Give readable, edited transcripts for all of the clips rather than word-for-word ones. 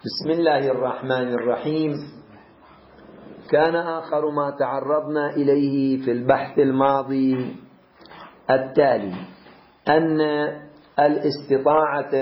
بسم الله الرحمن الرحيم. كان آخر ما تعرضنا إليه في البحث الماضي التالي: أن الاستطاعة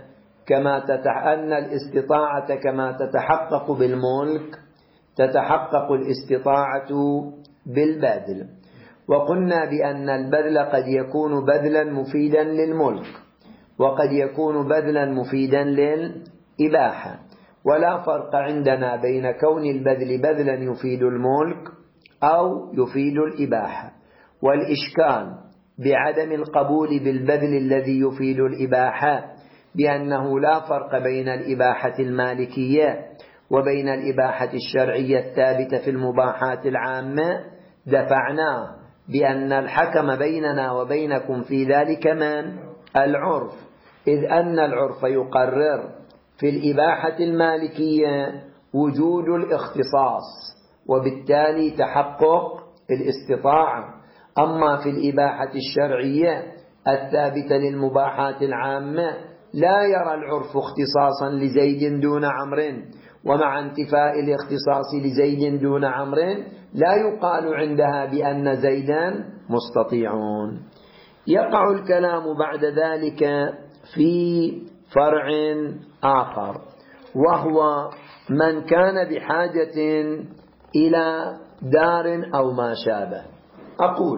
كما تتحقق بالملك تتحقق الاستطاعة بالبذل، وقلنا بأن البذل قد يكون بذلا مفيدا للملك وقد يكون بذلا مفيدا للإباحة، ولا فرق عندنا بين كون البذل بذلا يفيد الملك أو يفيد الإباحة. والإشكال بعدم القبول بالبذل الذي يفيد الإباحة بأنه لا فرق بين الإباحة المالكية وبين الإباحة الشرعية الثابتة في المباحات العامة، دفعناه بأن الحكم بيننا وبينكم في ذلك من؟ العرف، إذ أن العرف يقرر في الإباحة المالكية وجود الاختصاص وبالتالي تحقق الاستطاعة، أما في الإباحة الشرعية الثابتة للمباحات العامة لا يرى العرف اختصاصا لزيد دون عمرو، ومع انتفاء الاختصاص لزيد دون عمرو لا يقال عندها بأن زيدا مستطيعون. يقع الكلام بعد ذلك في فرع آخر، وهو من كان بحاجة إلى دار أو ما شابه. أقول: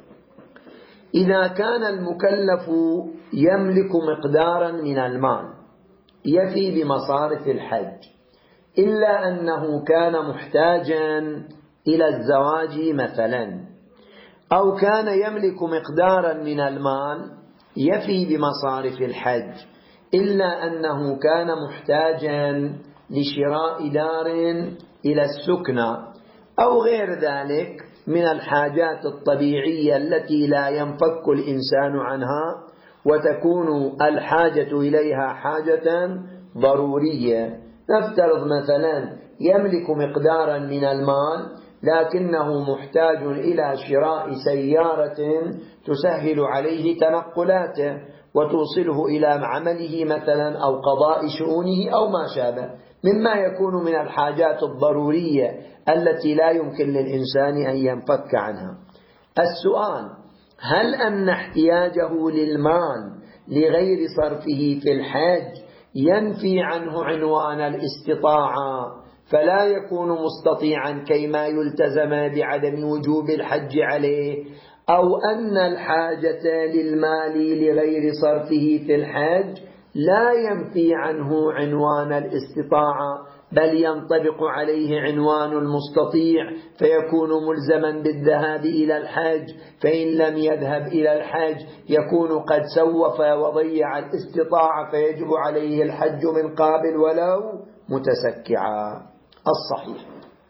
إذا كان المكلف يملك مقدارا من المال يفي بمصارف الحج، إلا أنه كان محتاجا إلى الزواج مثلا، أو كان يملك مقدارا من المال يفي بمصارف الحج، إلا أنه كان محتاجا لشراء دار إلى السكنى أو غير ذلك من الحاجات الطبيعية التي لا ينفك الإنسان عنها وتكون الحاجة إليها حاجة ضرورية. نفترض مثلا يملك مقدارا من المال لكنه محتاج إلى شراء سيارة تسهل عليه تنقلاته وتوصله إلى عمله مثلا أو قضاء شؤونه أو ما شابه، مما يكون من الحاجات الضرورية التي لا يمكن للإنسان أن ينفك عنها. السؤال: هل أن احتياجه للمال لغير صرفه في الحج ينفي عنه عنوان الاستطاعة فلا يكون مستطيعا كيما يلتزم بعدم وجوب الحج عليه، أو أن الحاجة للمال لغير صرفه في الحج لا ينفي عنه عنوان الاستطاعة بل ينطبق عليه عنوان المستطيع فيكون ملزما بالذهاب إلى الحج، فإن لم يذهب إلى الحج يكون قد سوف وضيع الاستطاعة فيجب عليه الحج من قابل ولو متسكعا. الصحيح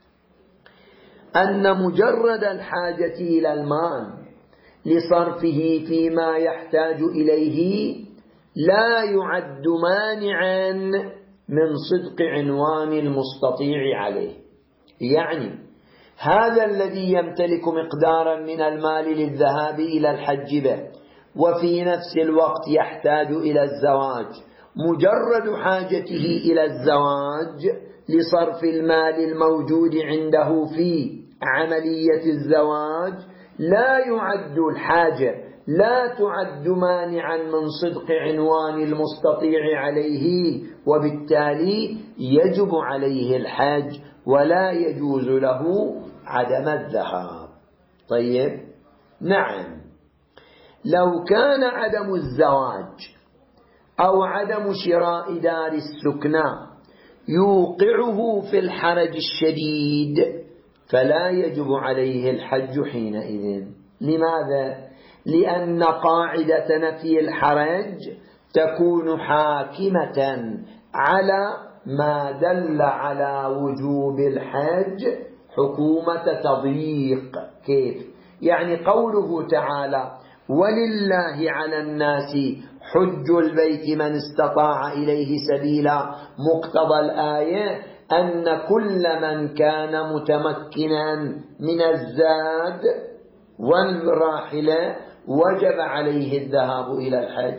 أن مجرد الحاجة إلى المال لصرفه فيما يحتاج إليه لا يعد مانعا من صدق عنوان المستطيع عليه. يعني هذا الذي يمتلك مقدارا من المال للذهاب إلى الحج به وفي نفس الوقت يحتاج إلى الزواج، مجرد حاجته إلى الزواج لصرف المال الموجود عنده في عملية الزواج لا يعد الحاجة لا تعد مانعا من صدق عنوان المستطيع عليه، وبالتالي يجب عليه الحج ولا يجوز له عدم الذهاب. طيب، نعم، لو كان عدم الزواج أو عدم شراء دار السكنى يوقعه في الحرج الشديد فلا يجب عليه الحج حينئذ. لماذا؟ لأن قاعدة نفي الحرج تكون حاكمة على ما دل على وجوب الحج حكومة تضييق. كيف؟ يعني قوله تعالى: ولله على الناس حج البيت من استطاع إليه سبيلا، مقتضى الآية أن كل من كان متمكنا من الزاد والراحلة وجب عليه الذهاب إلى الحج.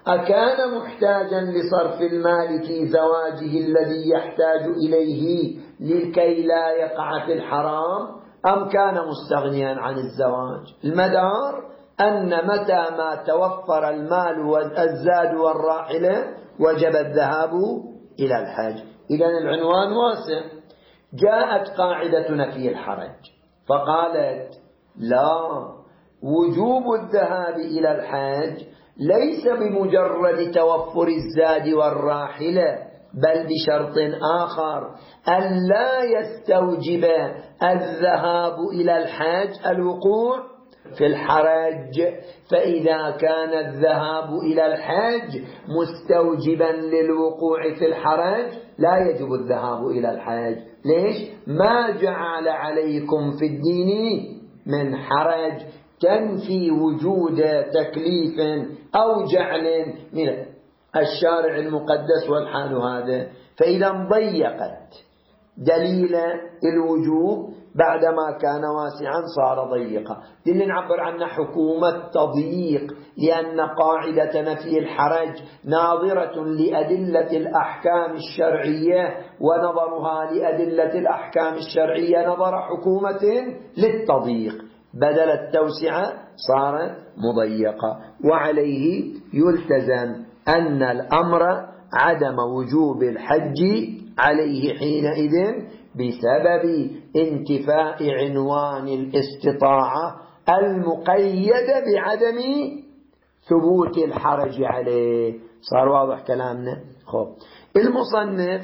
أكان محتاجا لصرف المال في زواجه الذي يحتاج إليه لكي لا يقع في الحرام، أم كان مستغنيا عن الزواج؟ المدار أن متى ما توفر المال والزاد والراحلة وجب الذهاب إلى الحج. إذن العنوان واسع. جاءت قاعدة نفي الحرج فقالت لا، وجوب الذهاب إلى الحج ليس بمجرد توفر الزاد والراحلة، بل بشرط آخر، أن لا يستوجب الذهاب إلى الحج الوقوع في الحرج. فإذا كان الذهاب إلى الحج مستوجبا للوقوع في الحرج لا يجب الذهاب إلى الحج. ليش؟ ما جعل عليكم في الدين من حرج تنفي وجود تكليف أو جعل من الشارع المقدس والحال هذا. فإذا ضيقت دليل الوجوب بعدما كان واسعا صار ضيقا. دي نعبر عنها حكومة تضييق، لأن قاعدة نفي الحرج ناظرة لأدلة الأحكام الشرعية، ونظرها لأدلة الأحكام الشرعية نظر حكومة للتضييق، بدل التوسعة صارت مضيقة. وعليه يلتزم أن الأمر عدم وجوب الحج عليه حينئذ بسبب انتفاء عنوان الاستطاعة المقيدة بعدم ثبوت الحرج عليه. صار واضح كلامنا؟ خب، المصنف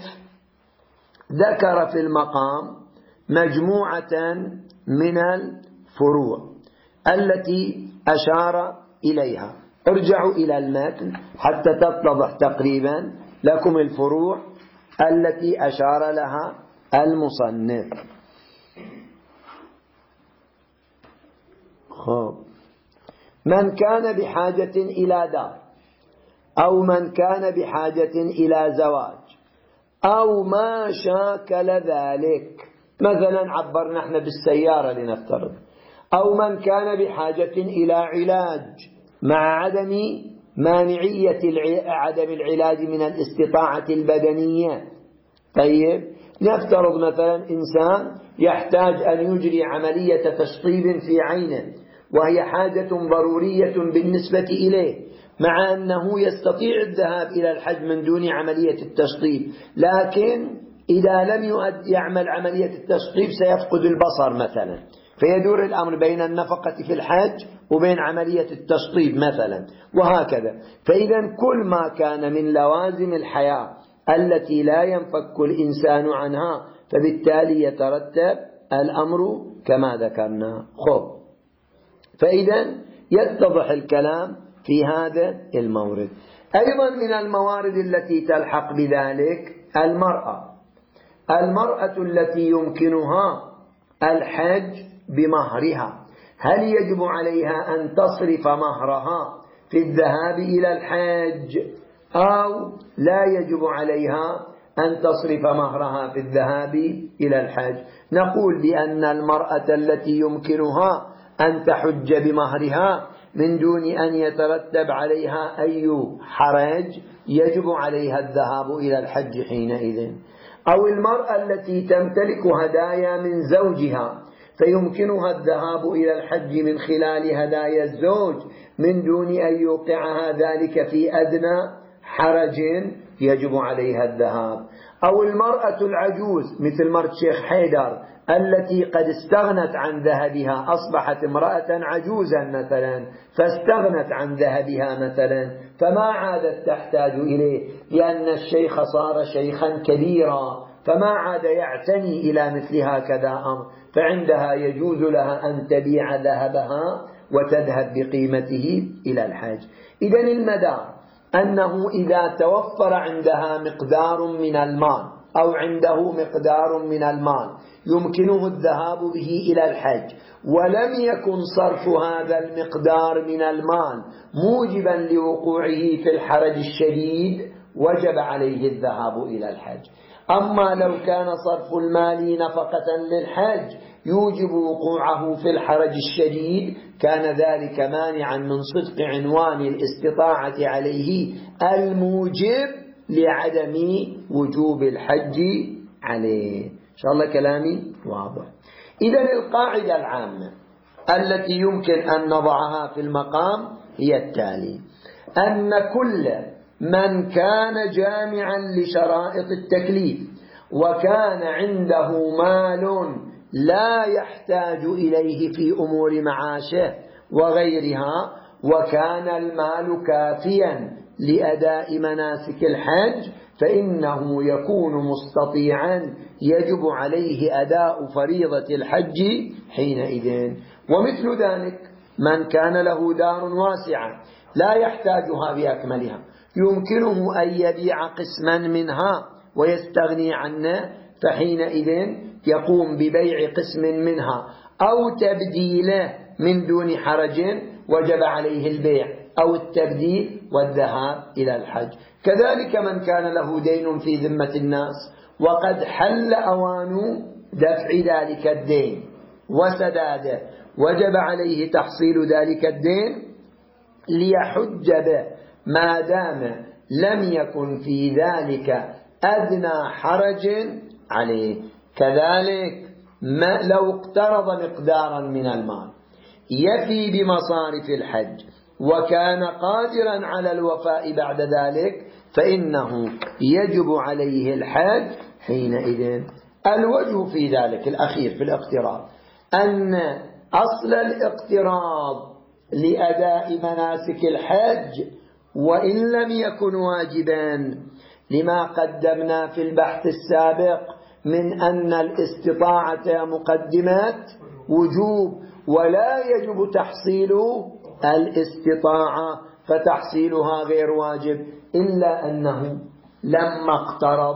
ذكر في المقام مجموعة من الفروع التي أشار إليها. ارجعوا إلى المتن حتى تتضح تقريبا لكم الفروع التي أشار لها المصنف. خب، من كان بحاجة إلى دار، أو من كان بحاجة إلى زواج، أو ما شاكل ذلك، مثلا عبرنا احنا بالسيارة لنفترض، أو من كان بحاجة إلى علاج مع عدم مانعية عدم العلاج من الاستطاعة البدنية. طيب، نفترض مثلا إنسان يحتاج أن يجري عملية تشطيب في عينه، وهي حاجة ضرورية بالنسبة إليه، مع أنه يستطيع الذهاب إلى الحج من دون عملية التشطيب، لكن إذا لم يعمل عملية التشطيب سيفقد البصر مثلا، فيدور الأمر بين النفقة في الحج وبين عملية التشطيب مثلا، وهكذا. فإذا كل ما كان من لوازم الحياة التي لا ينفك الإنسان عنها فبالتالي يترتب الأمر كما ذكرنا. خب، فإذا يتضح الكلام في هذا المورد. أيضا من الموارد التي تلحق بذلك المرأة التي يمكنها الحج بمهرها، هل يجب عليها أن تصرف مهرها في الذهاب إلى الحج، أو لا يجب عليها أن تصرف مهرها في الذهاب إلى الحج؟ نقول بأن المرأة التي يمكنها أن تحج بمهرها من دون أن يترتب عليها أي حرج يجب عليها الذهاب إلى الحج حينئذ. أو المرأة التي تمتلك هدايا من زوجها فيمكنها الذهاب إلى الحج من خلال هدايا الزوج من دون أن يوقعها ذلك في أدنى حرج يجب عليها الذهاب. أو المرأة العجوز مثل مرت شيخ حيدر التي قد استغنت عن ذهبها، أصبحت امرأة عجوزا مثلا فاستغنت عن ذهبها مثلا، فما عادت تحتاج إليه لأن الشيخ صار شيخا كبيرا، فما عاد يعتني إلى مثل هكذا أمر، فعندها يجوز لها أن تبيع ذهبها وتذهب بقيمته إلى الحج. إذن المدار أنه إذا توفر عندها مقدار من المال أو عنده مقدار من المال يمكنه الذهاب به إلى الحج، ولم يكن صرف هذا المقدار من المال موجبا لوقوعه في الحرج الشديد، وجب عليه الذهاب إلى الحج. أما لو كان صرف المال نفقة للحج يوجب وقوعه في الحرج الشديد كان ذلك مانعا من صدق عنوان الاستطاعة عليه الموجب لعدم وجوب الحج عليه. إن شاء الله كلامي واضح. إذن القاعدة العامة التي يمكن أن نضعها في المقام هي التالي: أن كل من كان جامعا لشرائط التكليف وكان عنده مال لا يحتاج إليه في أمور معاشه وغيرها، وكان المال كافيا لأداء مناسك الحج، فإنه يكون مستطيعا يجب عليه أداء فريضة الحج حينئذ. ومثل ذلك من كان له دار واسعة لا يحتاجها بأكملها، يمكنه أن يبيع قسما منها ويستغني عنه، فحينئذ يقوم ببيع قسم منها أو تبديله من دون حرج، وجب عليه البيع أو التبديل والذهاب إلى الحج. كذلك من كان له دين في ذمة الناس وقد حل أوان دفع ذلك الدين وسداده، وجب عليه تحصيل ذلك الدين ليحج به ما دام لم يكن في ذلك أدنى حرج عليه. كذلك لو اقترض مقدارا من المال يفي بمصارف الحج وكان قادرا على الوفاء بعد ذلك، فإنه يجب عليه الحج حينئذ. الوجه في ذلك الأخير في الاقتراض أن أصل الاقتراض لأداء مناسك الحج وإن لم يكن واجبا لما قدمنا في البحث السابق من أن الاستطاعة مقدمات وجوب ولا يجب تحصيل الاستطاعة، فتحصيلها غير واجب، إلا أنه لما اقترض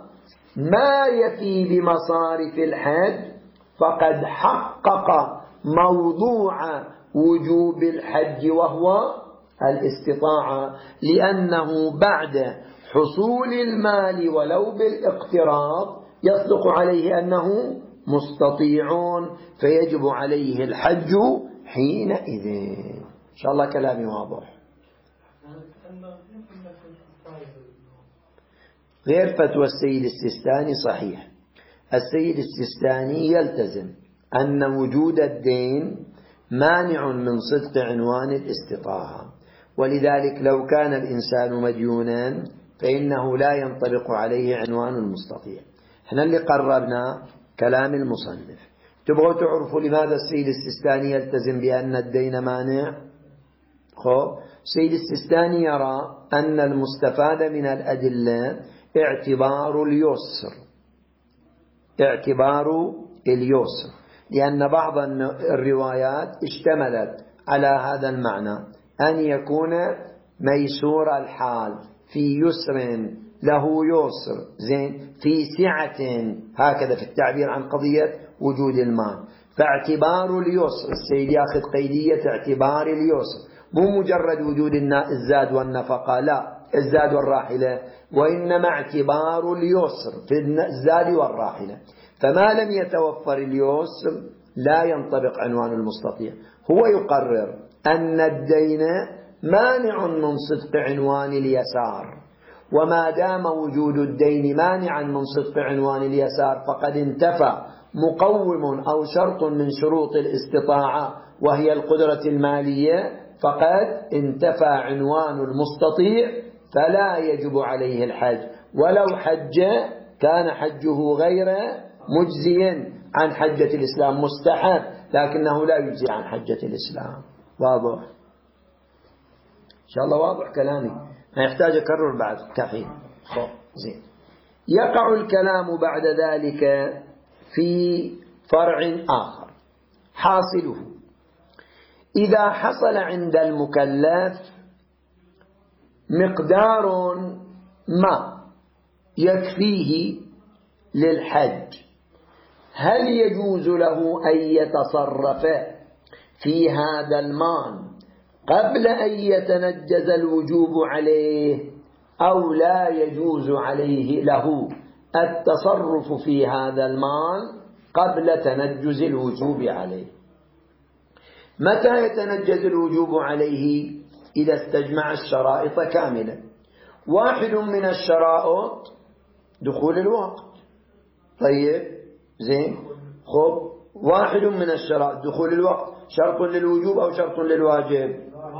ما يفي بمصارف الحج فقد حقق موضوع وجوب الحج وهو الاستطاعة، لأنه بعد حصول المال ولو بالاقتراض يصدق عليه أنه مستطيع، فيجب عليه الحج حينئذ. إن شاء الله كلامي واضح. غير فتوى السيد السيستاني صحيح. السيد السيستاني يلتزم أن وجود الدين مانع من صدق عنوان الاستطاعة، ولذلك لو كان الإنسان مديونا فإنه لا ينطبق عليه عنوان المستطيع. احنا اللي قربنا كلام المصنف. تبغوا تعرفوا لماذا السيد السيستاني يلتزم بأن الدين مانع؟ السيد السيستاني يرى أن المستفاد من الأدلة اعتبار اليسر، لأن بعض الروايات اشتملت على هذا المعنى، أن يكون ميسور الحال في يسر له يسر زين في سعة، هكذا في التعبير عن قضية وجود المال. فاعتبار اليسر السيد ياخذ قيدية اعتبار اليسر، مو مجرد وجود الزاد والنفقة، لا الزاد والراحلة، وإنما اعتبار اليسر في الزاد والراحلة. فما لم يتوفر اليسر لا ينطبق عنوان المستطيع. هو يقرر أن الدين مانع من صدق عنوان اليسار، وما دام وجود الدين مانعا من صدق عنوان اليسار فقد انتفى مقوم أو شرط من شروط الاستطاعة وهي القدرة المالية، فقد انتفى عنوان المستطيع، فلا يجب عليه الحج. ولو حج كان حجه غير مجزيا عن حجة الإسلام، مستحب، لكنه لا يجزي عن حجة الإسلام. واضح؟ إن شاء الله واضح كلامي، ما يحتاج أكرر بعد كحين. زين. يقع الكلام بعد ذلك في فرع آخر، حاصله إذا حصل عند المكلف مقدار ما يكفيه للحج، هل يجوز له أن يتصرف في هذا المال قبل أن يتنجز الوجوب عليه، أو لا يجوز عليه له التصرف في هذا المال قبل تنجز الوجوب عليه. متى يتنجز الوجوب عليه؟ إذا استجمع الشرائط كاملة. واحد من الشرائط دخول الوقت. طيب زين، خب واحد من الشرائط دخول الوقت شرط للوجوب أو شرط للواجب؟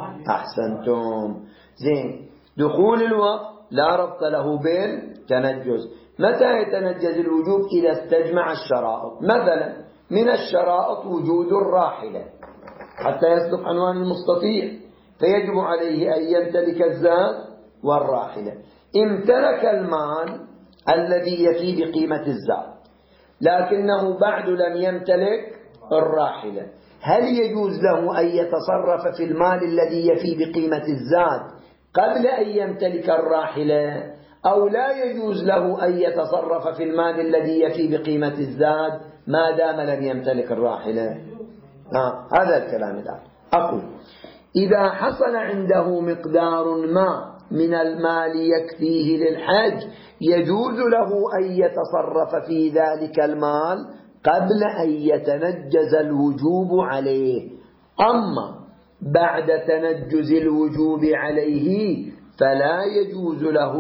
أحسنتم. زين، دخول الوقت لا ربط له بالتنجز. متى يتنجز الوجوب؟ إذا استجمع الشرائط. مثلا من الشرائط وجود الراحلة حتى يصدق عنوان المستطيع، فيجب عليه أن يمتلك الزاد والراحلة. امتلك المال الذي يفي بقيمة الزاد لكنه بعد لم يمتلك الراحلة، هل يجوز له أن يتصرف في المال الذي يفي بقيمة الزاد قبل أن يمتلك الراحلة، أو لا يجوز له أن يتصرف في المال الذي يفي بقيمة الزاد ما دام لم يمتلك الراحلة؟ هذا الكلام الآن. أقول إذا حصل عنده مقدار ما من المال يكفيه للحج يجوز له أن يتصرف في ذلك المال قبل أن يتنجز الوجوب عليه. أما بعد تنجز الوجوب عليه فلا يجوز له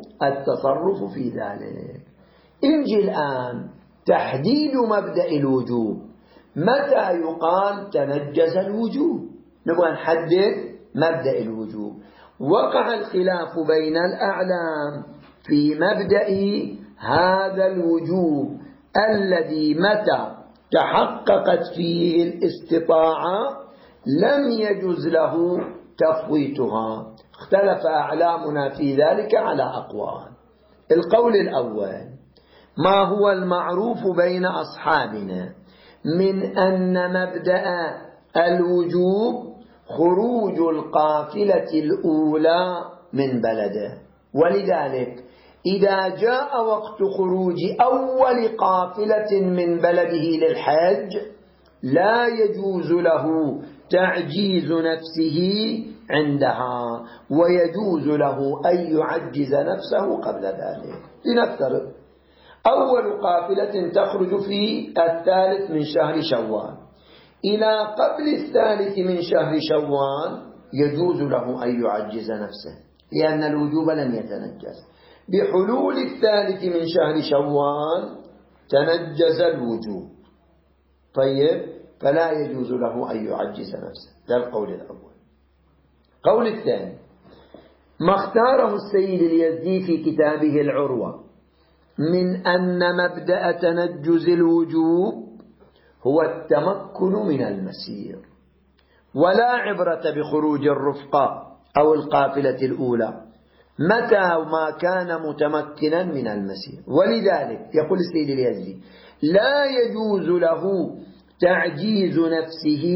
التصرف في ذلك. انجي الآن تحديد مبدأ الوجوب. متى يقال تنجز الوجوب؟ نبغى نحدد مبدأ الوجوب. وقع الخلاف بين الأعلام في مبدأ هذا الوجوب الذي متى تحققت فيه الاستطاعة لم يجوز له تفويتها. اختلف أعلامنا في ذلك على أقوال. القول الأول: ما هو المعروف بين أصحابنا من أن مبدأ الوجوب خروج القافلة الأولى من بلده، ولذلك إذا جاء وقت خروج أول قافلة من بلده للحج لا يجوز له تعجيز نفسه عندها، ويجوز له أن يعجز نفسه قبل ذلك. لنفترض أول قافلة تخرج في 3 من شهر شوال، إلى قبل 3 من شهر شوال يجوز له أن يعجز نفسه لأن الوجوب لم يتنجز. بحلول 3 من شهر شوال تنجز الوجوب، طيب فلا يجوز له أن يعجز نفسه. ده القول الأول. قول الثاني: ما اختاره السيد اليزدي في كتابه العروة من أن مبدأ تنجز الوجوب هو التمكن من المسير، ولا عبرة بخروج الرفقة أو القافلة الأولى متى ما كان متمكنا من المسير. ولذلك يقول السيد اليزدي: لا يجوز له تعجيز نفسه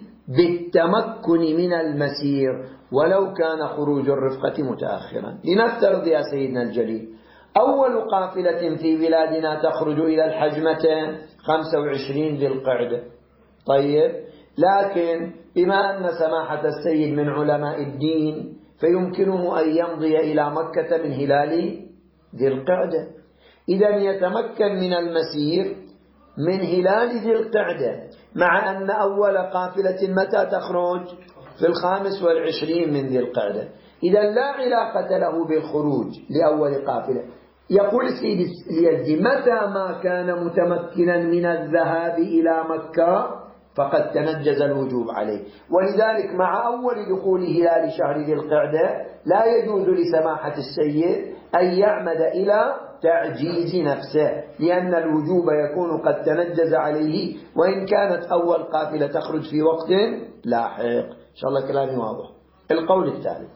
بالتمكن من المسير ولو كان خروج الرفقة متأخرا. لنفترض يا سيدنا الجليل أول قافلة في بلادنا تخرج إلى الحجمة 25 ذي القعدة، طيب لكن بما أن سماحة السيد من علماء الدين فيمكنه أن يمضي إلى مكة من هلال ذي القعدة، إذا يتمكن من المسير من هلال ذي القعدة، مع أن أول قافلة متى تخرج؟ في 25 من ذي القعدة. إذا لا علاقة له بالخروج لأول قافلة. يقول السيد اليزدي: متى ما كان متمكنا من الذهاب إلى مكة فقد تنجز الوجوب عليه. ولذلك مع أول دخول هلال شهر ذي القعدة لا يجوز لسماحة السيد أن يعمد إلى تعجيز نفسه، لأن الوجوب يكون قد تنجز عليه وإن كانت أول قافلة تخرج في وقت لاحق. إن شاء الله كلامي واضح. القول الثالث: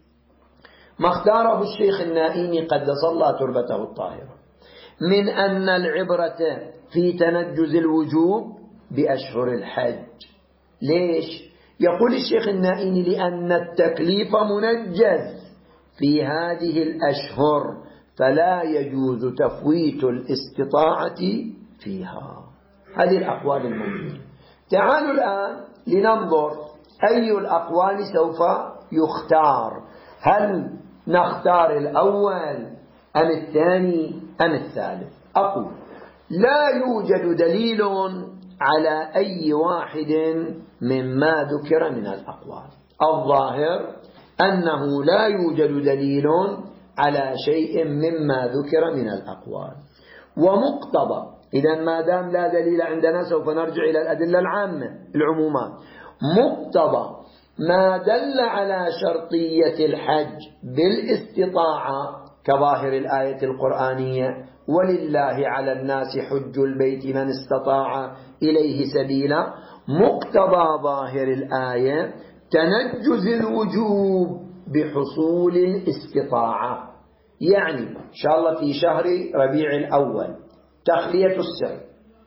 ما اختاره الشيخ النائمي قدس الله تربته الطاهرة من أن العبرة في تنجز الوجوب بأشهر الحج. ليش؟ يقول الشيخ النائمي: لأن التكليف منجز في هذه الأشهر فلا يجوز تفويت الاستطاعة فيها. هذه الأقوال الموجودة. تعالوا الآن لننظر أي الأقوال سوف يختار. هل نختار الأول أم الثاني أم الثالث؟ أقول لا يوجد دليل على أي واحد مما ذكر من الأقوال. الظاهر أنه لا يوجد دليل على شيء مما ذكر من الأقوال. ومقتضى، إذن ما دام لا دليل عندنا سوف نرجع إلى الأدلة العامة العمومات. مقتضى ما دل على شرطية الحج بالاستطاعة كظاهر الآية القرآنية ولله على الناس حج البيت من استطاع إليه سبيلا. مقتضى ظاهر الآية تنجز الوجوب بحصول الاستطاعة. يعني إن شاء الله في شهر ربيع الأول تخلية السر،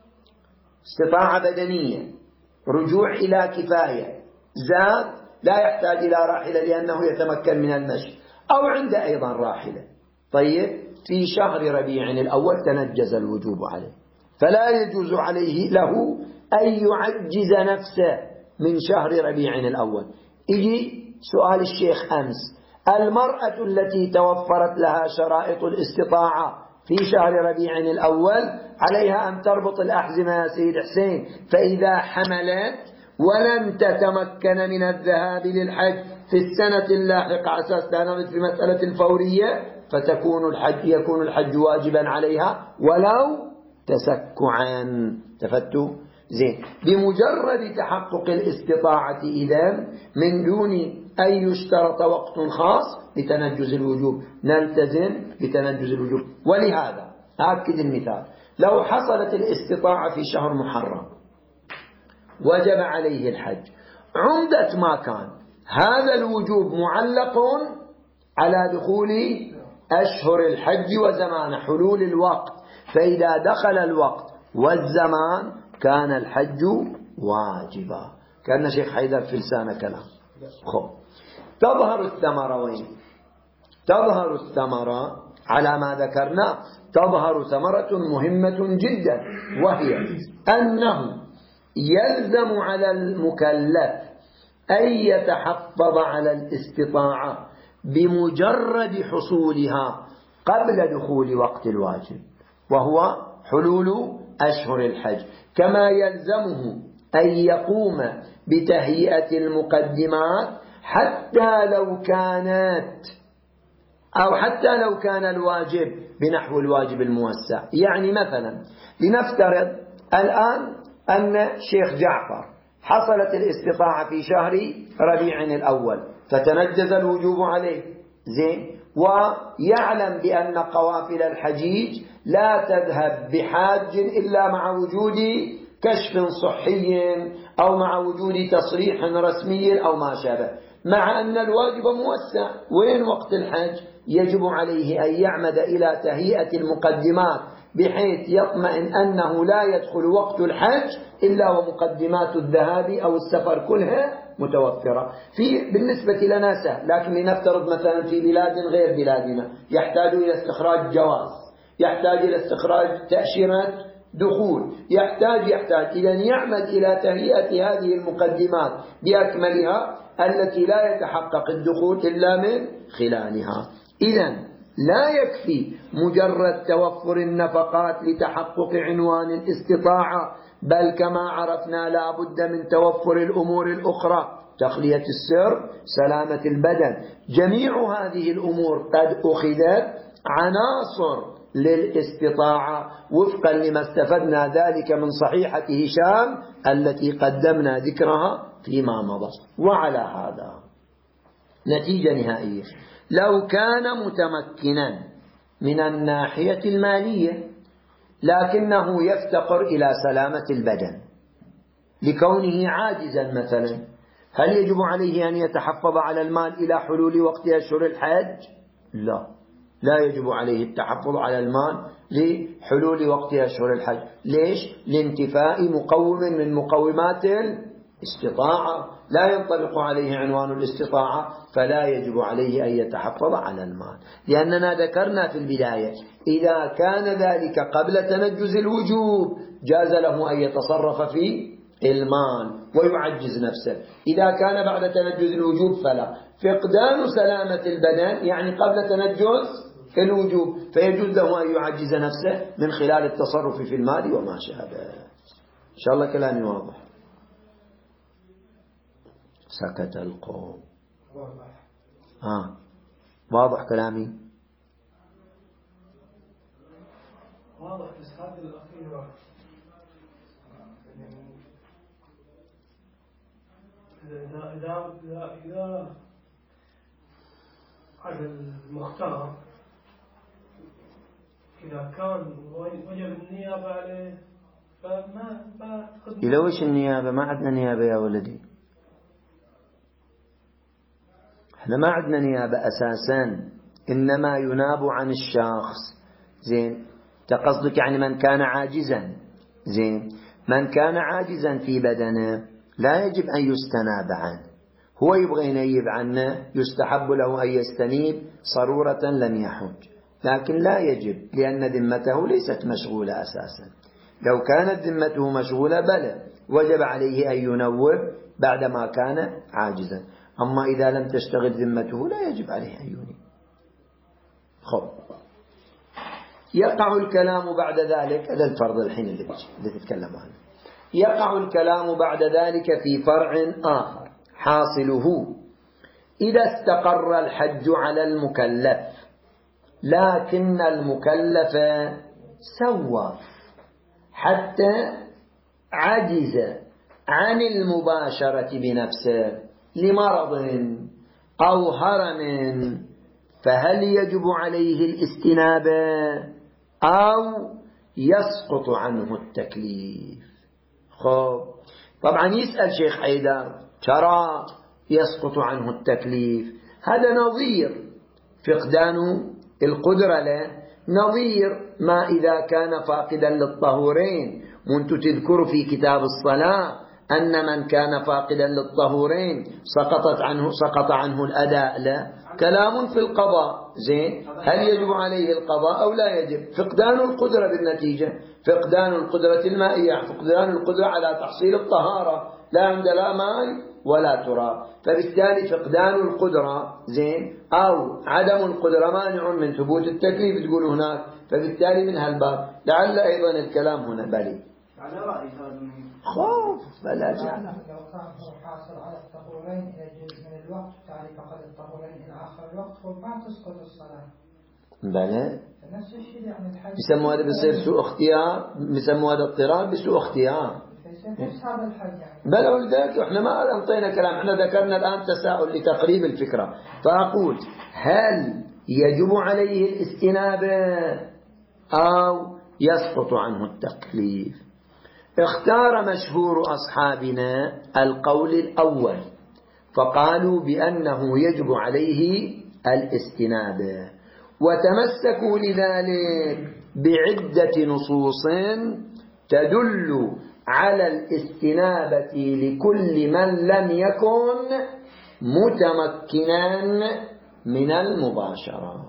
استطاعة بدنية، رجوع إلى كفاية، زاد لا يحتاج إلى راحلة لأنه يتمكن من المشي، أو عنده أيضا راحلة. طيب في شهر ربيع الأول تنجز الوجوب عليه، فلا يجوز عليه له أن يعجز نفسه من شهر ربيع الأول. يجي سؤال الشيخ أمس: المرأة التي توفرت لها شرائط الاستطاعة في شهر ربيع الأول عليها أن تربط الأحزمة يا سيد حسين، فإذا حملت ولم تتمكن من الذهاب للحج في السنة اللاحقة على أساس لا نرد في مسألة الفورية، يكون الحج واجبا عليها ولو تسكعا. تفتوا زين. بمجرد تحقق الاستطاعة إذن من دون أن يشترط وقت خاص لتنجز الوجوب نلتزم بتنجز الوجوب. ولهذا أكد المثال: لو حصلت الاستطاعة في شهر محرم وجب عليه الحج، عمدة ما كان هذا الوجوب معلق على دخول أشهر الحج وزمان حلول الوقت، فإذا دخل الوقت والزمان كان الحج واجبا. كان شيخ حيدر في لسانه كلام. تظهر الثمرة وين؟ تظهر الثمرة على ما ذكرنا، تظهر ثمرة مهمة جدا، وهي أنه يلزم على المكلف أن يتحفظ على الاستطاعة بمجرد حصولها قبل دخول وقت الواجب وهو حلول أشهر الحج، كما يلزمه أن يقوم بتهيئة المقدمات حتى لو كان الواجب بنحو الواجب الموسع. يعني مثلا لنفترض الآن أن شيخ جعفر حصلت الاستطاعة في شهر ربيع الأول فتنجز الوجوب عليه، زين، ويعلم بأن قوافل الحجيج لا تذهب بحاج إلا مع وجود كشف صحي أو مع وجود تصريح رسمي أو ما شابه، مع أن الواجب موسع. وين وقت الحج؟ يجب عليه أن يعمد إلى تهيئة المقدمات بحيث يطمئن أنه لا يدخل وقت الحج إلا ومقدمات الذهاب أو السفر كلها متوفرة. بالنسبة لنا سهل، لكن لنفترض مثلا في بلاد غير بلادنا يحتاج إلى استخراج جواز، يحتاج إلى استخراج تأشيرة دخول، يحتاج إذن يعمد إلى تهيئة هذه المقدمات بأكملها التي لا يتحقق الدخول إلا من خلالها. إذن لا يكفي مجرد توفر النفقات لتحقق عنوان الاستطاعة، بل كما عرفنا لا بد من توفر الأمور الأخرى: تخلية السر، سلامة البدن. جميع هذه الأمور قد أخذت عناصر للاستطاعة وفقا لما استفدنا ذلك من صحيحة هشام التي قدمنا ذكرها فيما مضى. وعلى هذا نتيجة نهائية: لو كان متمكنا من الناحية المالية لكنه يفتقر إلى سلامة البدن لكونه عاجزا مثلا، هل يجب عليه أن يتحفظ على المال إلى حلول وقت أشهر الحج؟ لا يجب عليه التحفظ على المال لحلول وقت أشهر الحج. ليش؟ لانتفاء مقوم من مقومات الاستطاعة، لا ينطبق عليه عنوان الاستطاعة، فلا يجب عليه أن يتحفظ على المال. لأننا ذكرنا في البداية إذا كان ذلك قبل تنجز الوجوب جاز له أن يتصرف في المال ويعجز نفسه. إذا كان بعد تنجز الوجوب فلا. فقدان سلامة البدن يعني قبل تنجز الوجوب، فيجوز له أن يعجز نفسه من خلال التصرف في المال وما شابه. إن شاء الله كلامي واضح. سكت القوم. واضح كلامي؟ واضح. بس هذه الأخيرة إذا على المختار إذا كان وجب النيابة عليه فما إلى وش النيابة؟ ما عندنا نيابة يا ولدي، احنا ما عندنا نيابة أساسا، إنما يناب عن الشخص. زين، تقصدك يعني من كان عاجزا. زين، من كان عاجزا في بدنه لا يجب أن يستناب عنه، هو يبغى ينيب عنه، يستحب له أن يستنيب صرورة لم يحج، لكن لا يجب لأن ذمته ليست مشغولة أساسا. لو كانت ذمته مشغولة بلى وجب عليه أن ينوب بعدما كان عاجزا، أما إذا لم تشتغل ذمته لا يجب عليه أن ينيب. يقع الكلام بعد ذلك، هذا الفرض الحين اللي تتكلم عنه. يقع الكلام بعد ذلك في فرع آخر حاصله إذا استقر الحج على المكلف لكن المكلف سوى حتى عجز عن المباشرة بنفسه لمرض أو هرم، فهل يجب عليه الاستناب أو يسقط عنه التكليف؟ طبعا يسأل شيخ حيدر ترى يسقط عنه التكليف، هذا نظير فقدان القدرة له، نظير ما إذا كان فاقدا للطهورين. وانتم تذكروا في كتاب الصلاة أن من كان فاقدا للطهورين سقط عنه الأداء، لا كلام في القضاء. زين، هل يجب عليه القضاء أو لا يجب؟ فقدان القدرة بالنتيجة، فقدان القدرة المائية، فقدان القدرة على تحصيل الطهارة، لا عند لا ماء ولا تراب، فبالتالي فقدان القدرة زين أو عدم القدرة مانع من ثبوت التكليف تقول هناك، فبالتالي من هالباب لعل أيضا الكلام هنا بلي على رأي خوف بلا جعل. لو كان هو حاصل على الطهورين إلى جزء من الوقت يعني فقد الطهورين إلى آخر الوقت فما تسقط الصلاة. بلى نفس الشيء يعني الحج يسموه هذا بيصير سوء اختيار، يسموه هذا اضطرار بسوء اختيار. نفس هذا الحج يعني. بلى ولذلك احنا ما انطينا كلام، احنا ذكرنا الآن تساؤل لتقريب الفكرة. فأقول هل يجب عليه الاستناب أو يسقط عنه التكليف؟ اختار مشهور أصحابنا القول الأول، فقالوا بأنه يجب عليه الاستناب، وتمسكوا لذلك بعدة نصوص تدل على الاستنابة لكل من لم يكن متمكنا من المباشرة.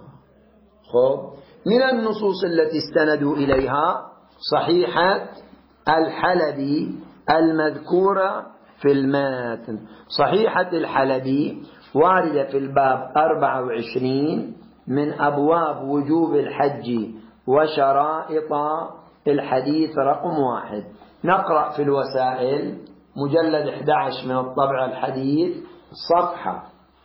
من النصوص التي استندوا إليها صحيحة الحلبي المذكورة في المتن. صحيحة الحلبي واردة في الباب 24 من أبواب وجوب الحج وشرائط الحديث رقم 1. نقرأ في الوسائل مجلد 11 من الطبع الحديث صفحة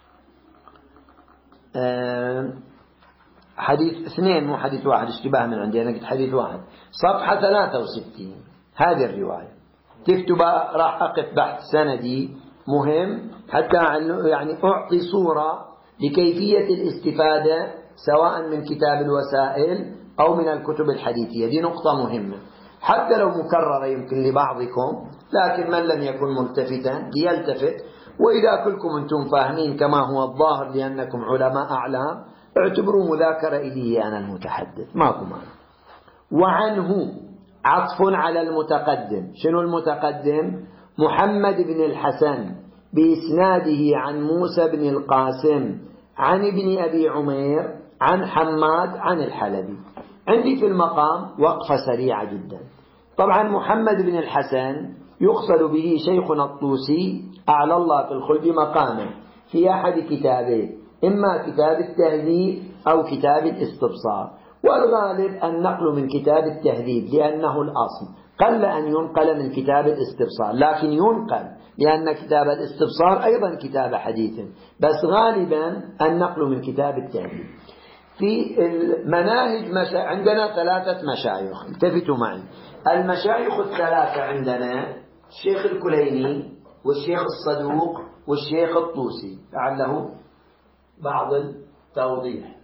حديث 2 مو حديث 1، اشتباه من عندي أنا قلت حديث 1، صفحة 63 هذه الرواية. تكتب راح أقف بحث سندي مهم حتى يعني أعطي صورة لكيفية الاستفادة سواء من كتاب الوسائل أو من الكتب الحديثية. دي نقطة مهمة حتى لو مكررة يمكن لبعضكم، لكن من لم يكن ملتفتا ليلتفت، وإذا كلكم أنتم فاهمين كما هو الظاهر لأنكم علماء أعلام اعتبروا مذاكرة إلي أنا المتحدث ماكو معنى. وعنه عطف على المتقدم. شنو المتقدم؟ محمد بن الحسن بإسناده عن موسى بن القاسم عن ابن أبي عمير عن حماد عن الحلبي. عندي في المقام وقفة سريعة جدا. طبعا محمد بن الحسن يقصد به شيخنا الطوسي أعلى الله في الخلد مقامه في أحد كتابه إما كتاب التهذيب أو كتاب الاستبصار، والغالب النقل من كتاب التهذيب لأنه الأصل، قل أن ينقل من كتاب الاستبصار، لكن ينقل لأن كتاب الاستبصار أيضا كتاب حديث، بس غالبا النقل من كتاب التهذيب. في المناهج عندنا 3 مشايخ، التفتوا معي. المشايخ ال3 عندنا الشيخ الكليني والشيخ الصدوق والشيخ الطوسي، لعله بعض التوضيح.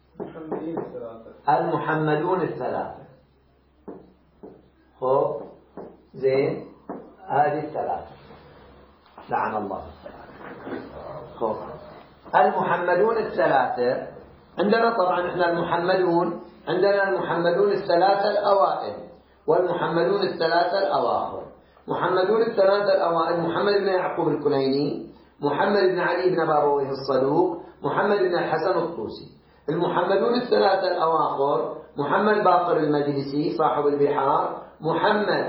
المحمدون ال3. خب زين، هذه ال3 لعن الله ال3. خب المحمدون ال3 عندنا، طبعا احنا المحمدون عندنا المحمدون ال3 الأوائل والمحمدون ال3 الأواخر. محمدون ال3 الأوائل محمد بن يعقوب الكليني، محمد بن علي بن بابويه الصدوق، محمد بن الحسن الطوسي. المحمدون ال3 الأواخر محمد باقر المجلسي صاحب البحار، محمد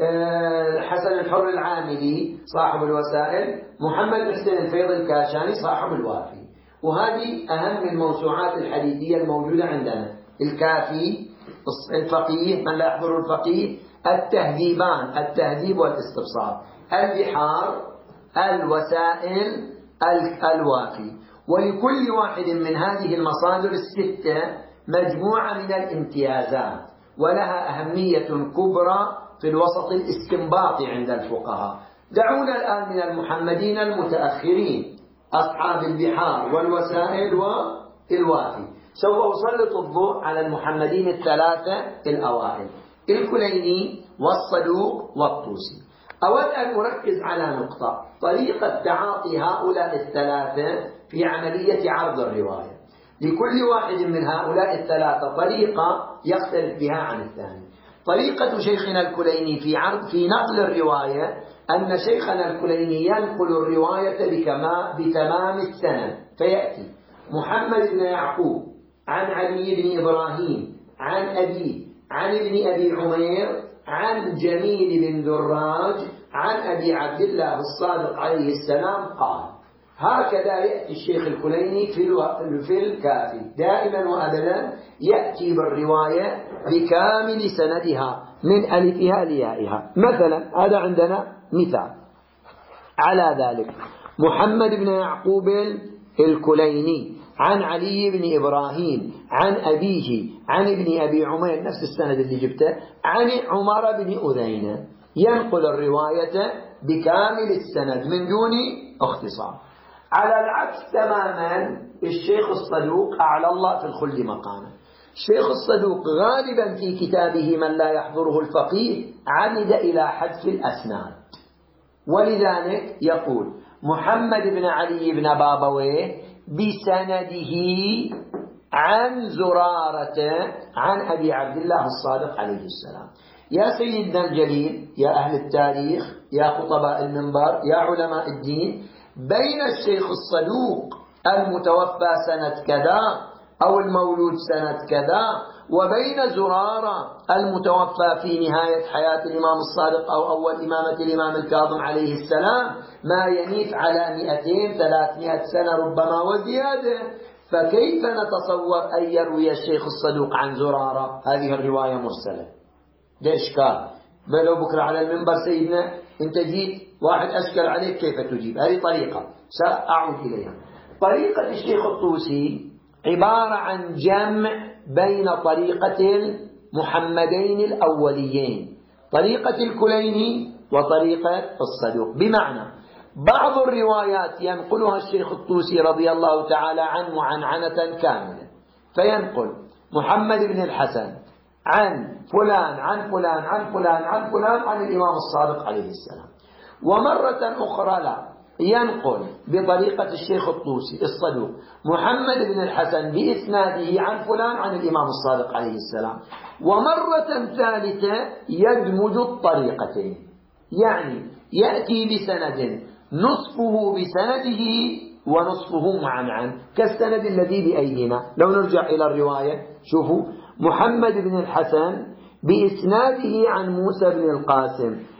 حسن الحر العاملي صاحب الوسائل، محمد حسين الفيض الكاشاني صاحب الوافي. وهذه أهم الموسوعات الحديثية الموجودة عندنا: الكافي، الفقيه من لا يحضر الفقيه، التهذيبان التهذيب والاستبصار، البحار، الوسائل، الوافي. ولكل واحد من هذه المصادر ال6 مجموعة من الامتيازات، ولها أهمية كبرى في الوسط الاستنباطي عند الفقهاء. دعونا الآن من المحمدين المتأخرين أصحاب البحار والوسائل والوافي. سوف أسلط الضوء على المحمدين ال3 الأوائل: الكليني والصدوق والطوسي. أود أن أركز على نقطة: طريقة تعاطي هؤلاء ال3 في عملية عرض الرواية. لكل واحد من هؤلاء ال3 طريقة يختلف بها عن الثاني. طريقة شيخنا الكليني في نقل الرواية أن شيخنا الكليني ينقل الرواية بتمام السند، فيأتي محمد بن يعقوب عن علي بن إبراهيم عن أبيه عن ابن أبي عمير عن جميل بن دراج عن أبي عبد الله الصادق عليه السلام قال. هكذا يأتي الشيخ الكليني في الكافي دائما وأبدا، يأتي بالرواية بكامل سندها من ألفها ليائها. مثلا هذا عندنا مثال على ذلك: محمد بن يعقوب الكليني عن علي بن إبراهيم عن أبيه عن ابن أبي عمير، نفس السند اللي جبته، عن عمر بن أذينة، ينقل الرواية بكامل السند من دون اختصار. على العكس تماما الشيخ الصدوق أعلى الله في الخلد مقامه. الشيخ الصدوق غالبا في كتابه من لا يحضره الفقيه عمد إلى حذف الأسناد، ولذلك يقول محمد بن علي بن بابويه بسنده عن زرارة عن أبي عبد الله الصادق عليه السلام. يا سيدنا الجليل، يا أهل التاريخ، يا خطباء المنبر، يا علماء الدين، بين الشيخ الصدوق المتوفى سنة كذا أو المولود سنة كذا وبين زرارة المتوفى في نهاية حياة الإمام الصادق أو أول إمامة الإمام الكاظم عليه السلام ما ينيف على 200-300 سنة ربما وزيادة، فكيف نتصور أن يروي الشيخ الصدوق عن زرارة؟ هذه الرواية مرسلة، ده إشكال. بلو بكرة على المنبر سيدنا انت جيت واحد أشكل عليك كيف تجيب، هذه طريقة سأعود إليها. طريقة الشيخ الطوسي عبارة عن جمع بين طريقة المحمدين الأوليين، طريقة الكليني وطريقة الصدوق. بمعنى بعض الروايات ينقلها الشيخ الطوسي رضي الله تعالى عنه عنعنة كاملة، فينقل محمد بن الحسن عن فلان عن فلان عن فلان عن فلان عن الإمام الصادق عليه السلام. ومرة أخرى لا، ينقل بطريقة الشيخ الطوسي الصدوق محمد بن الحسن بإسناده عن فلان عن الإمام الصادق عليه السلام. ومرة ثالثة يدمج الطريقتين، يعني يأتي بسند نصفه بسنده ونصفه معا كالسند الذي بأيدينا. لو نرجع إلى الرواية شوفوا: محمد بن الحسن بإسناده عن موسى بن القاسم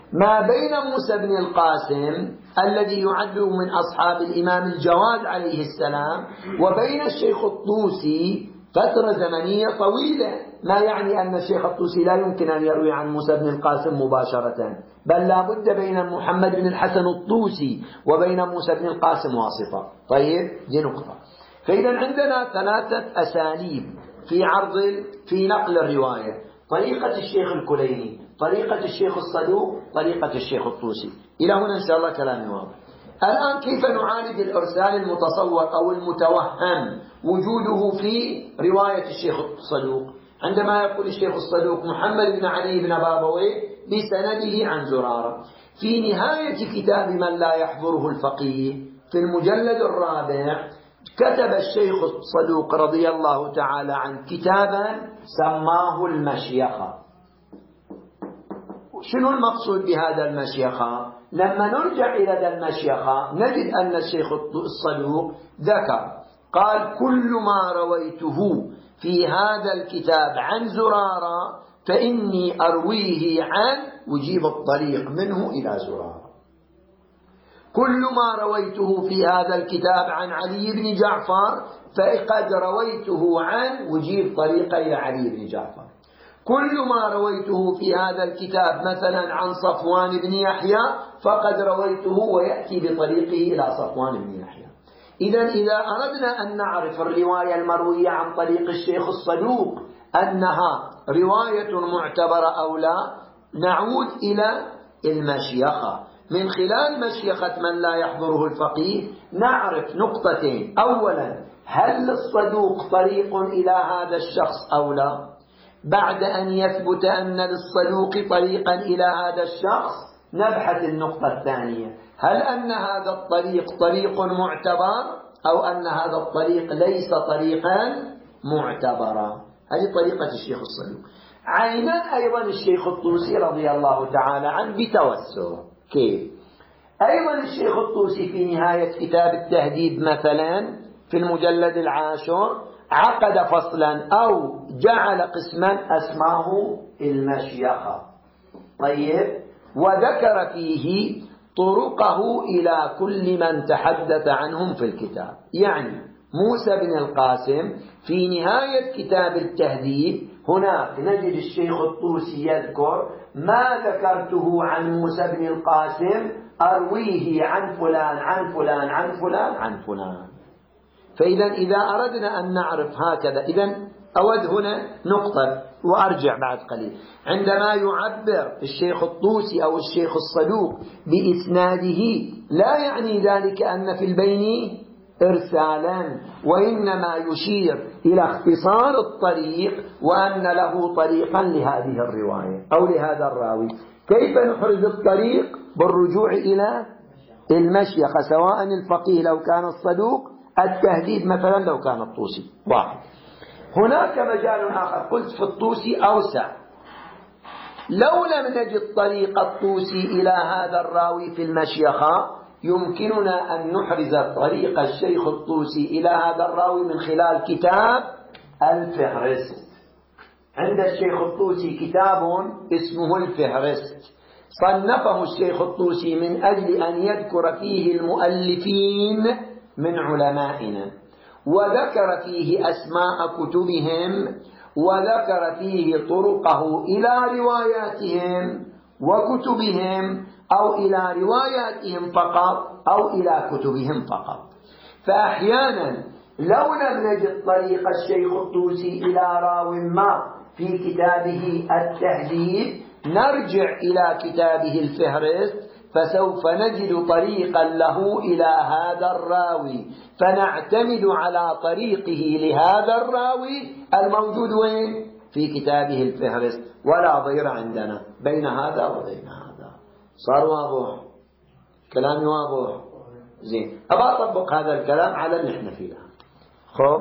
ما بين موسى بن القاسم الذي يعد من أصحاب الإمام الجواد عليه السلام وبين الشيخ الطوسي فترة زمنية طويلة، ما يعني أن الشيخ الطوسي لا يمكن أن يروي عن موسى بن القاسم مباشرة، بل لا بد بين محمد بن الحسن الطوسي وبين موسى بن القاسم واسطة. طيب، دي نقطة. فإذا عندنا ثلاثة أساليب في نقل الرواية: طريقة الشيخ الكليني، طريقة الشيخ الصدوق، طريقة الشيخ الطوسي. إلى هنا إن شاء الله كلامي واضح. الآن كيف نعالج الإرسال المتصور أو المتوهم وجوده في رواية الشيخ الصدوق؟ عندما يقول الشيخ الصدوق محمد بن علي بن بابويه بسنده عن زرارة، في نهاية كتاب من لا يحضره الفقيه في المجلد الرابع كتب الشيخ الصدوق رضي الله تعالى عنه كتابا سماه المشيخة. شنو المقصود بهذا المشيخة؟ لما نرجع إلى هذا المشيخة نجد أن الشيخ الصدوق ذكر، قال: كل ما رويته في هذا الكتاب عن زرارة فإني أرويه عن وجيب الطريق منه إلى زرارة. كل ما رويته في هذا الكتاب عن علي بن جعفر فقد رويته عن وجيب طريق إلى علي بن جعفر. كل ما رويته في هذا الكتاب مثلا عن صفوان بن يحيى فقد رويته ويأتي بطريقه إلى صفوان بن يحيى. إذا أردنا أن نعرف الرواية المروية عن طريق الشيخ الصدوق أنها رواية معتبرة أو لا، نعود إلى المشيخة. من خلال مشيخة من لا يحضره الفقيه نعرف نقطتين: أولا، هل للصدوق طريق إلى هذا الشخص أو لا؟ بعد أن يثبت أن للصدوق طريقا إلى هذا الشخص نبحث النقطة الثانية: هل أن هذا الطريق طريق معتبر أو أن هذا الطريق ليس طريقا معتبرا؟ هذه طريقة الشيخ الصدوق. عينا أيضا الشيخ الطوسي رضي الله تعالى عنه بتوسع. كيف؟ أيضا الشيخ الطوسي في نهاية كتاب التهذيب مثلا في المجلد 10 عقد فصلا أو جعل قسما أسماه المشيخة. طيب، وذكر فيه طرقه إلى كل من تحدث عنهم في الكتاب. يعني موسى بن القاسم في نهاية كتاب التهذيب هناك نجد الشيخ الطوسي يذكر: ما ذكرته عن موسى بن القاسم أرويه عن فلان عن فلان عن فلان عن فلان. إذا أردنا أن نعرف هكذا، أود هنا نقطة وأرجع بعد قليل. عندما يعبر الشيخ الطوسي أو الشيخ الصدوق بإسناده لا يعني ذلك أن في البين إرسالا، وإنما يشير إلى اختصار الطريق وأن له طريقا لهذه الرواية أو لهذا الراوي. كيف نحرز الطريق؟ بالرجوع إلى المشيخة، سواء الفقيه لو كان الصدوق، التهذيب مثلا لو كان الطوسي. واحد. هناك مجال آخر قلت في الطوسي أوسع. لو لم نجد طريق الطوسي إلى هذا الراوي في المشيخة يمكننا أن نحرز طريق الشيخ الطوسي إلى هذا الراوي من خلال كتاب الفهرست. عند الشيخ الطوسي كتاب اسمه الفهرست، صنفه الشيخ الطوسي من أجل أن يذكر فيه المؤلفين من علمائنا، وذكر فيه أسماء كتبهم، وذكر فيه طرقه إلى رواياتهم وكتبهم، أو إلى رواياتهم فقط أو إلى كتبهم فقط. فأحيانا لو لم نجد طريق الشيخ الطوسي إلى راو ما في كتابه التهذيب نرجع إلى كتابه الفهرست، فسوف نجد طريقا له إلى هذا الراوي، فنعتمد على طريقه لهذا الراوي الموجود وين؟ في كتابه الفهرست، ولا ضير عندنا بين هذا وبين هذا. صار واضح؟ كلامي واضح؟ زين. أبى أطبق هذا الكلام على اللي احنا فيه. خب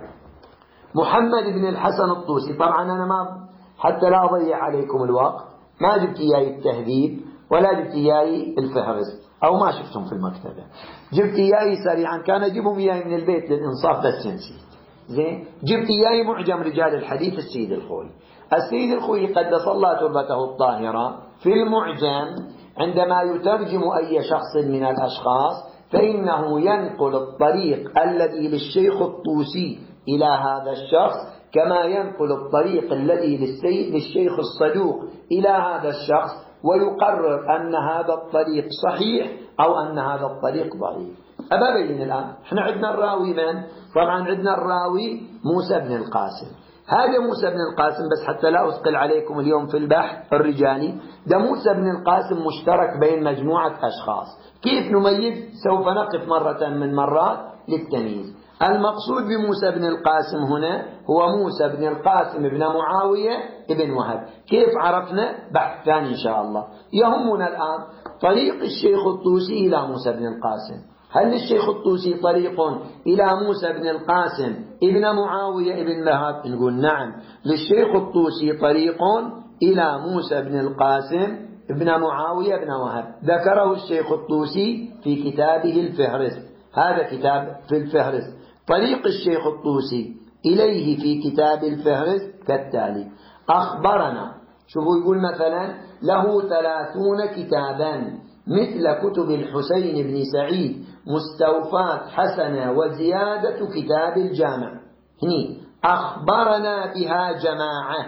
محمد بن الحسن الطوسي، طبعا أنا ما حتى لا أضيع عليكم الوقت ما جبت إياي التهذيب ولا جبت إياي الفهرست، أو ما شفتهم في المكتبة. جبت إياي سريعا، كان أجيبهم إياي من البيت للإنصاف بس نسيت. زين. جبت إياي معجم رجال الحديث السيد الخوي. السيد الخوي قدس الله تربته الطاهرة في المعجم عندما يترجم أي شخص من الأشخاص فإنه ينقل الطريق الذي للشيخ الطوسي إلى هذا الشخص كما ينقل الطريق الذي للشيخ الصدوق إلى هذا الشخص، ويقرر أن هذا الطريق صحيح أو أن هذا الطريق ضعيف. أبابين الآن احنا عندنا الراوي من؟ طبعا عندنا الراوي موسى بن القاسم. هذا موسى بن القاسم، بس حتى لا أثقل عليكم اليوم في البحث الرجالي، ده موسى بن القاسم مشترك بين مجموعة أشخاص. كيف نميز؟ سوف نقف مرة من مرات للتمييز. المقصود بموسى بن القاسم هنا هو موسى بن القاسم بن معاوية بن وهب. كيف عرفنا؟ بحث ثاني إن شاء الله. يهمنا الآن طريق الشيخ الطوسي إلى موسى بن القاسم. هل للشيخ الطوسي طريق إلى موسى بن القاسم ابن معاوية ابن وهب؟ نقول نعم، للشيخ الطوسي طريق إلى موسى بن القاسم ابن معاوية بن وهب. ذكره الشيخ الطوسي في كتابه الفهرست. هذا كتاب في الفهرست. طريق الشيخ الطوسي إليه في كتاب الفهرست كالتالي: أخبرنا، شوفوا يقول مثلا له 30 كتابا مثل كتب الحسين بن سعيد مستوفاة حسنة وزيادة كتاب الجامع. هني أخبرنا بها جماعة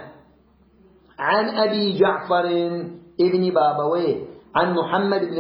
عن أبي جعفر ابن بابويه عن محمد بن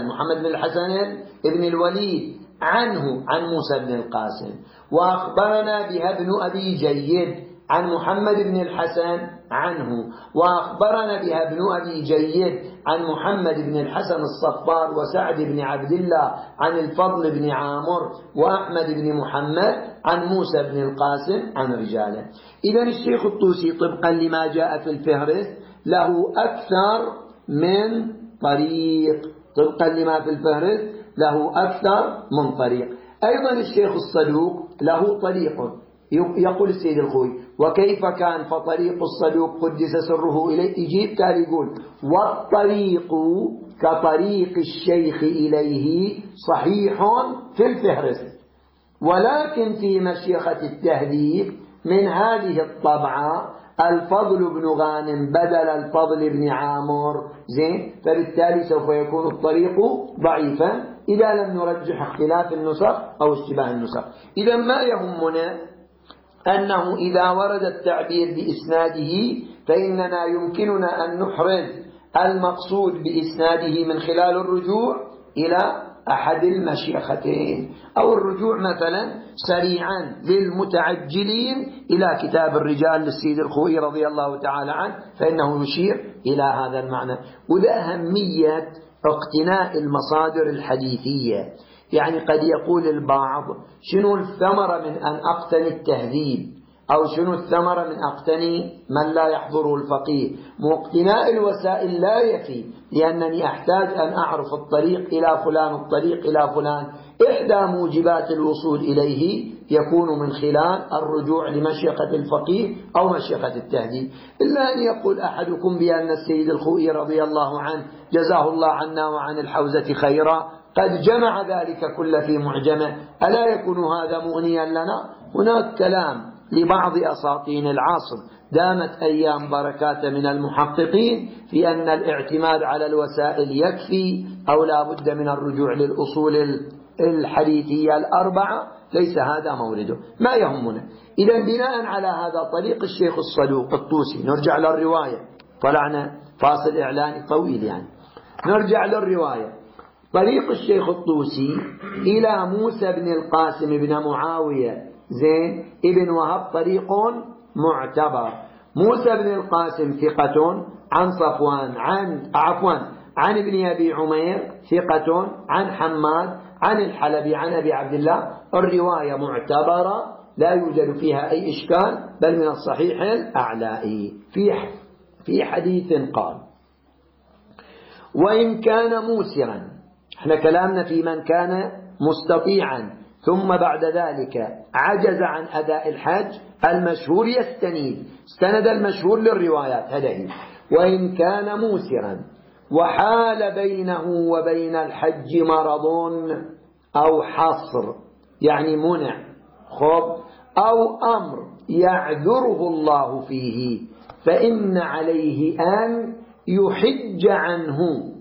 الحسن ابن الوليد عنه عن موسى بن القاسم. وأخبرنا بها ابن أبي جيد عن محمد بن الحسن عنه. وأخبرنا بها ابن أبي جيد عن محمد بن الحسن الصفار وسعد بن عبد الله عن الفضل بن عامر وأحمد بن محمد عن موسى بن القاسم عن رجاله. إذن الشيخ الطوسي طبقا لما جاء في الفهرست له أكثر من طريق، طبقا لما في الفهرست له أكثر من طريق. أيضا الشيخ الصدوق له طريق. يقول السيد الخوي: وكيف كان؟ فطريق الصدوق قدس سره إليه. يجيب تالي يقول: والطريق كطريق الشيخ إليه صحيح في الفهرست، ولكن في مشيخة التهذيب من هذه الطبعة الفضل بن غانم بدل الفضل بن عامر. زين، فبالتالي سوف يكون الطريق ضعيفا إذا لم نرجح اختلاف النسخ أو اشتباه النسخ. إذا ما يهمنا أنه إذا ورد التعبير بإسناده فإننا يمكننا أن نحرز المقصود بإسناده من خلال الرجوع إلى أحد المشيختين، أو الرجوع مثلا سريعا للمتعجلين إلى كتاب الرجال للسيد الخوئي رضي الله تعالى عنه، فإنه يشير إلى هذا المعنى. وده أهمية اقتناء المصادر الحديثية. يعني قد يقول البعض: شنو الثمرة من أن أقتني التهذيب، أو شنو الثمرة من أقتني من لا يحضره الفقيه؟ واقتناء الوسائل لا يكفي، لأنني أحتاج أن أعرف الطريق إلى فلان، الطريق إلى فلان. إحدى موجبات الوصول إليه يكون من خلال الرجوع لمشيخة الفقيه أو مشيخة التهذيب. إلا أن يقول أحدكم بأن السيد الخوئي رضي الله عنه جزاه الله عنا وعن الحوزة خيرا قد جمع ذلك كل في معجمه، ألا يكون هذا مغنيا لنا؟ هناك كلام لبعض أساطين العصر دامت أيام بركات من المحققين في أن الاعتماد على الوسائل يكفي، أو لا بد من الرجوع للأصول الحديثية الأربعة. ليس هذا مورده. ما يهمنا إذا بناء على هذا طريق الشيخ الصدوق الطوسي. نرجع للرواية، طلعنا فاصل إعلاني طويل يعني. نرجع للرواية. طريق الشيخ الطوسي إلى موسى بن القاسم بن معاوية زين ابن وهب طريق معتبر. موسى بن القاسم ثقة عن صفوان عن ابن أبي عمير ثقة عن حماد عن الحلبي عن أبي عبد الله. الرواية معتبرة لا يوجد فيها أي إشكال، بل من الصحيح الأعلائي. في حديث قال: وإن كان موسرا. احنا كلامنا في من كان مستطيعا ثم بعد ذلك عجز عن أداء الحج. المشهور استند المشهور للروايات هذه. وإن كان موسرا وحال بينه وبين الحج مرض أو حصر، يعني منع أو أمر يعذره الله فيه، فإن عليه أن يحج عنه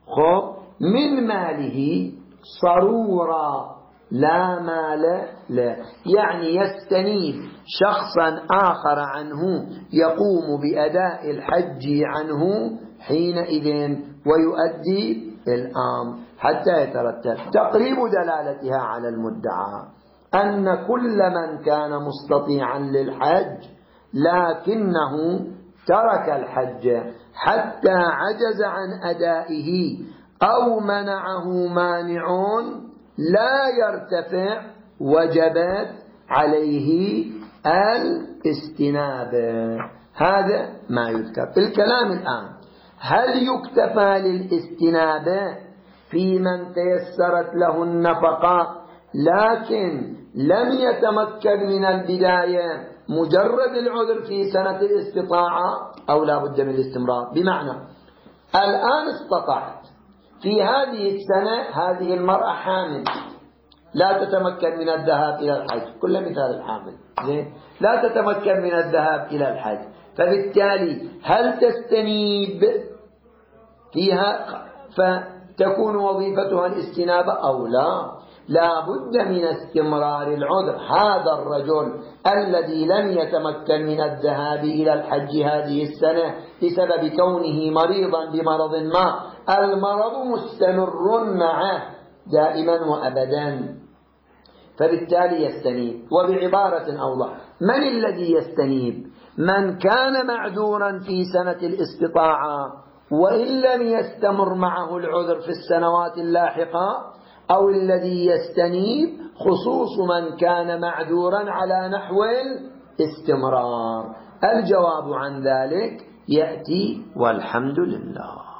خب من ماله صرورا لا مال له، يعني يستنيب شخصا آخر عنه يقوم بأداء الحج عنه حينئذ ويؤدي الأمر حتى يترتب. تقريب دلالتها على المدعى أن كل من كان مستطيعا للحج لكنه ترك الحج حتى عجز عن أدائه أو منعه مانع لا يرتفع وجبت عليه الاستنابة. هذا ما يذكر الكلام الآن. هل يكتفى للاستنابة في من تيسرت له النفقة لكن لم يتمكن من البداية مجرد العذر في سنة الاستطاعة، أو لا بد من الاستمرار؟ بمعنى الآن استطعت في هذه السنة، هذه المرأة حامل لا تتمكن من الذهاب إلى الحج، كل مثال الحامل لا تتمكن من الذهاب إلى الحج، فبالتالي هل تستنيب فيها فتكون وظيفتها الاستنابة أو لا؟ لا بد من استمرار العذر. هذا الرجل الذي لم يتمكن من الذهاب إلى الحج هذه السنة بسبب كونه مريضا بمرض ما، المرض مستمر معه دائما وأبدا، فبالتالي يستنيب. وبعبارة أوضح، من الذي يستنيب؟ من كان معذورا في سنة الاستطاعة وإن لم يستمر معه العذر في السنوات اللاحقة، أو الذي يستنيب خصوص من كان معذورا على نحو الاستمرار؟ الجواب عن ذلك يأتي والحمد لله.